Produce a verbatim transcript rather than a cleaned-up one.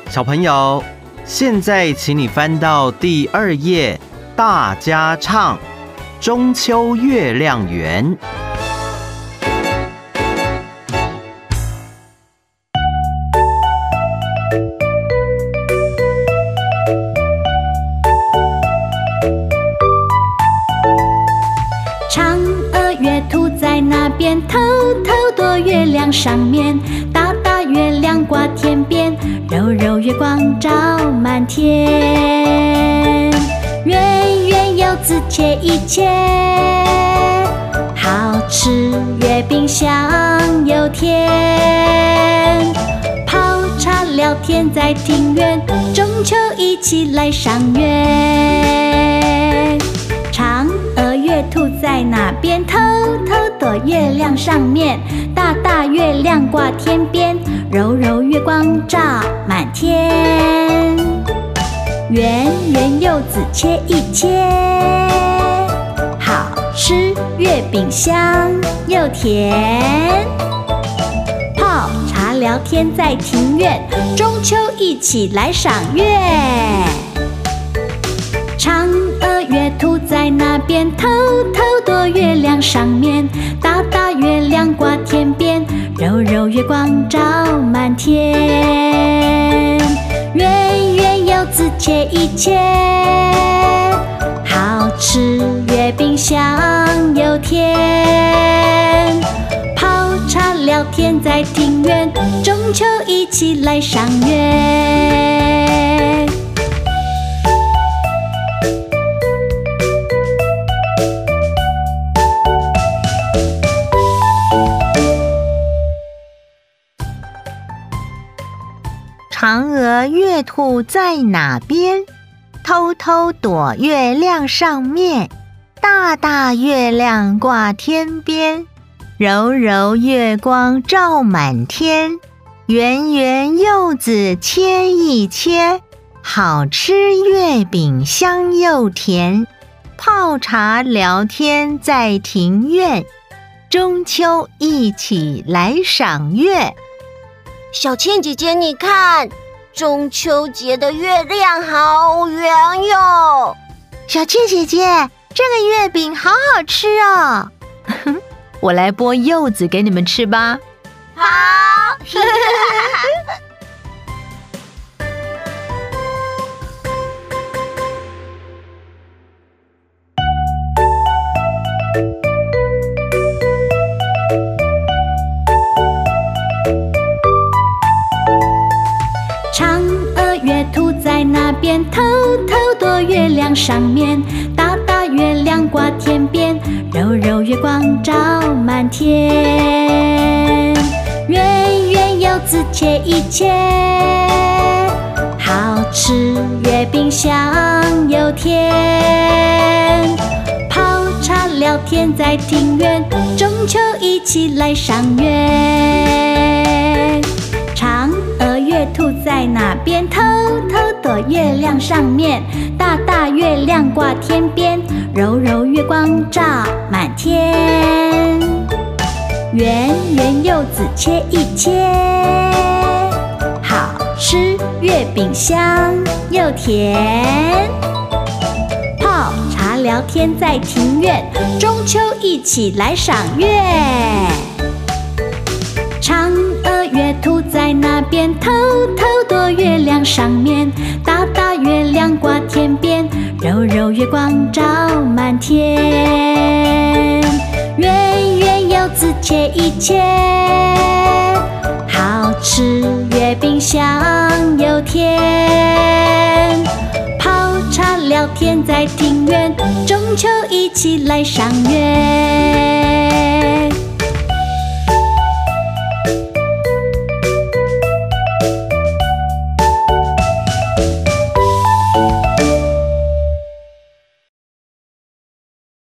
小朋友，现在请你翻到第二页，大家唱中秋月亮圆。 嫦娥月兔在那边，偷偷躲月亮上面，大大月亮挂天边，柔柔月光照满天。圆圆柚子切一切，好吃月饼香又甜。泡茶聊天在庭院，中秋一起来赏月。嫦娥月兔在那边，偷偷躲月亮上面，大大月亮挂天边，柔柔月光照满天。圆圆柚子切一切，好吃月饼香又甜。泡茶聊天在庭院，中秋一起来赏月。嫦娥月兔在那边，偷偷躲月亮上面，大大月亮挂天边，柔柔月光照满天。圆圆柚子切一切，好吃月饼香又甜。泡茶聊天在庭院，中秋一起来赏月。 嫦娥月兔在哪边？偷偷躲月亮上面，大大月亮挂天边，柔柔月光照满天。圆圆柚子切一切，好吃月饼香又甜。泡茶聊天在庭院，中秋一起来赏月。 小倩姐姐，你看，中秋节的月亮好圆哟！ 小倩姐姐，这个月饼好好吃哦！我来剥柚子给你们吃吧。 好。 在那边偷偷躲月亮上面，大大月亮挂天边，柔柔月光照满天。圆圆柚子切一切，好吃月饼香又甜。泡茶聊天在庭院，中秋一起来赏月。嫦娥月兔在那边，偷偷躲月亮上面，大大月亮挂天边，柔柔月光照满天。圆圆柚子切一切，好吃月饼香又甜。泡茶聊天在庭院，中秋一起来赏月。嫦娥月兔在那边，偷偷躲月亮上面，大大月亮挂天边，柔柔月光照满天。圆圆柚子切一切，好吃月饼香又甜。泡茶聊天在庭院，中秋一起来赏月。